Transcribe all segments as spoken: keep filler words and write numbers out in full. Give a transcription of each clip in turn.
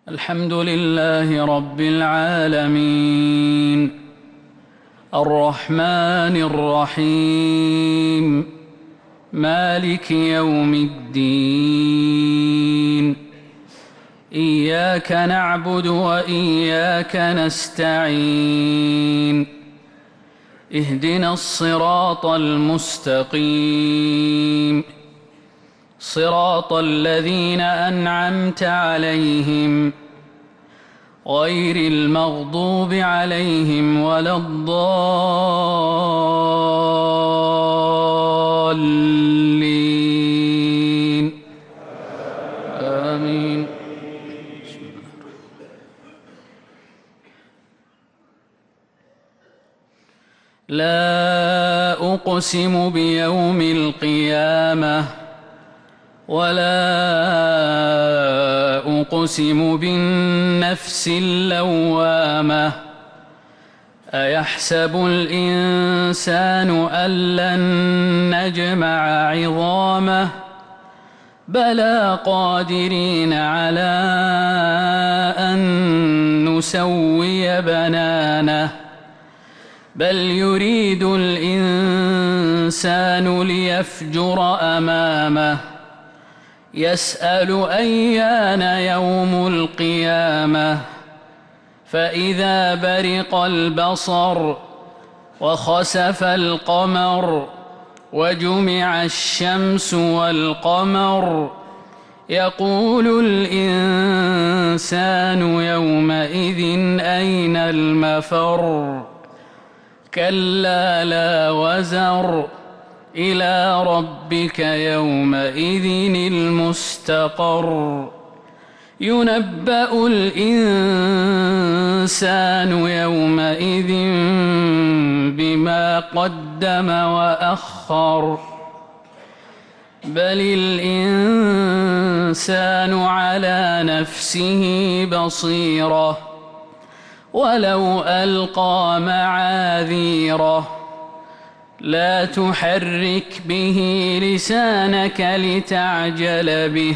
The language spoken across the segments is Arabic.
الحمد لله رب العالمين الرحمن الرحيم مالك يوم الدين إياك نعبد وإياك نستعين اهدنا الصراط المستقيم صراط الذين أنعمت عليهم غير المغضوب عليهم ولا الضالين آمين. لا أقسم بيوم القيامة ولا أقسم بالنفس اللوامة أيحسب الإنسان أن لن نجمع عظامه بلى قادرين على أن نسوي بنانه بل يريد الإنسان ليفجر أمامه يسأل أيان يوم القيامة فإذا برق البصر وخسف القمر وجمع الشمس والقمر يقول الإنسان يومئذ أين المفر كلا لا وزر إلى ربك يومئذ المستقر ينبأ الإنسان يومئذ بما قدم وأخر بل الإنسان على نفسه بصيرة ولو ألقى معاذيره لا تحرك به لسانك لتعجل به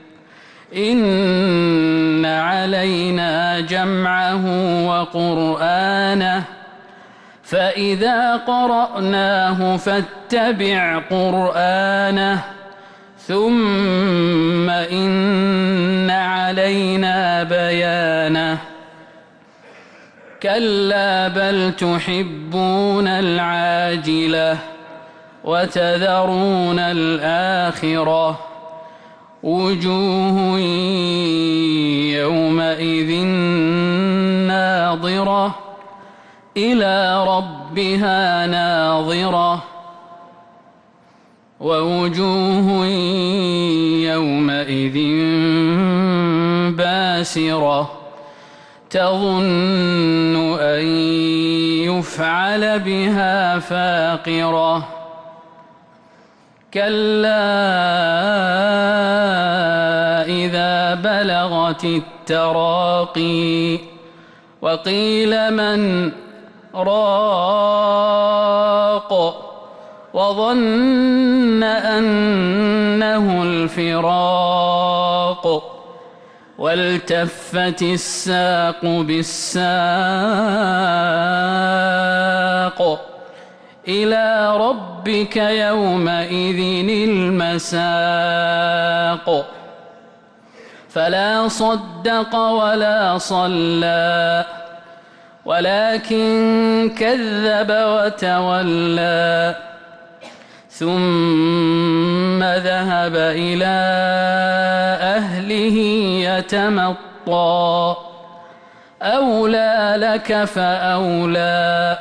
إن علينا جمعه وقرآنه فإذا قرأناه فاتبع قرآنه ثم إن علينا بيانه كلا بل تحبون العاجلة وتذرون الآخرة وجوه يومئذ ناظرة إلى ربها ناظرة ووجوه يومئذ باسرة تظن أن يفعل بها فاقرة كلا إذا بلغت التراقي وقيل من راق وظن أنه الفراق والتفت الساق بالساق إلى ربك يومئذ المساق فلا صدق ولا صلى ولكن كذب وتولى ثم ذهب إلى أهله يتمطى أولى لك فأولى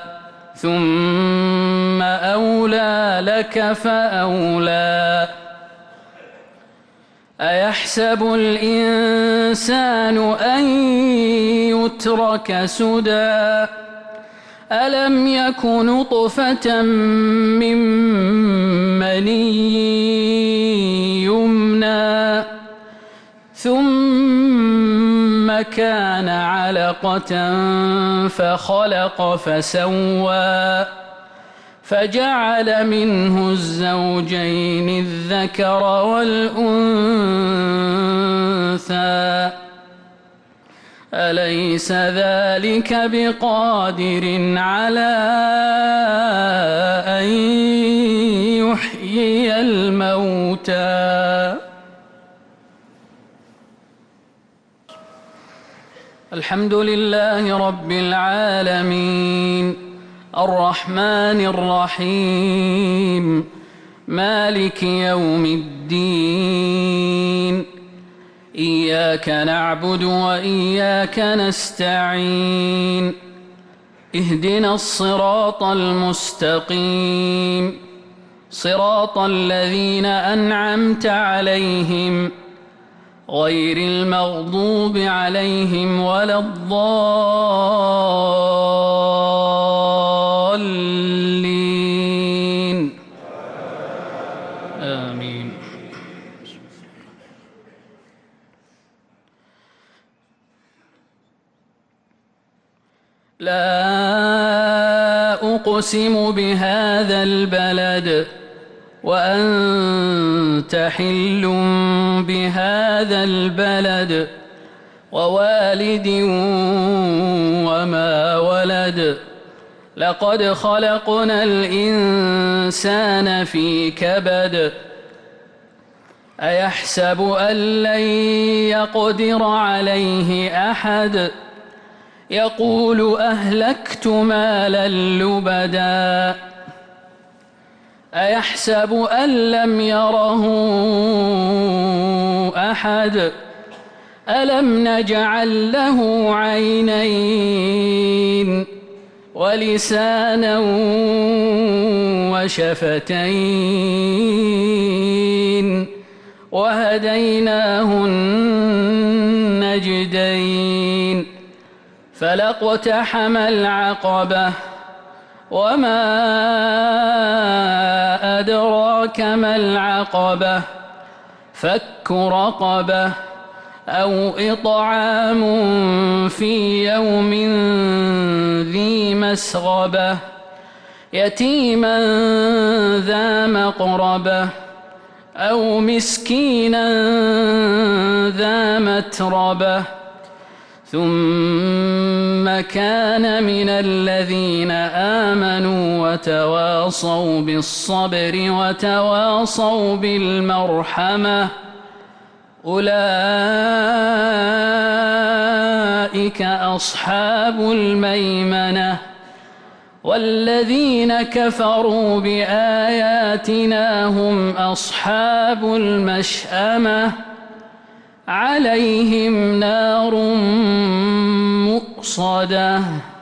ثم أولى لك فأولى أيحسب الإنسان أن يترك سدى ألم يك نطفة من مني يمنى ثم كان علقة فخلق فسوى فجعل منه الزوجين الذكر والأنثى أليس ذلك بقادر على أن يحيي الموتى الحمد لله رب العالمين الرحمن الرحيم مالك يوم الدين إياك نعبد وإياك نستعين اهدنا الصراط المستقيم صراط الذين أنعمت عليهم غير المغضوب عليهم ولا الضالين آمين. لا أقسم بهذا البلد وأنت حل بهذا البلد ووالد وما ولد لقد خلقنا الإنسان في كبد أيحسب أن لن يقدر عليه أحد يقول أهلكت مالا لبدا أيحسب أن لم يره أحد ألم نجعل له عينين ولسانا وشفتين وهديناه النجدين فلاقتحم العقبة وما أدراك ما العقبة فك رقبة أو إطعام في يوم ذي مسغبة يتيما ذا مقربة أو مسكينا ذا متربة ثم كان من الذين آمنوا وتواصوا بالصبر وتواصوا بالمرحمة أولئك أصحاب الميمنة والذين كفروا بآياتنا هم أصحاب المشأمة عليهم نار مؤصدة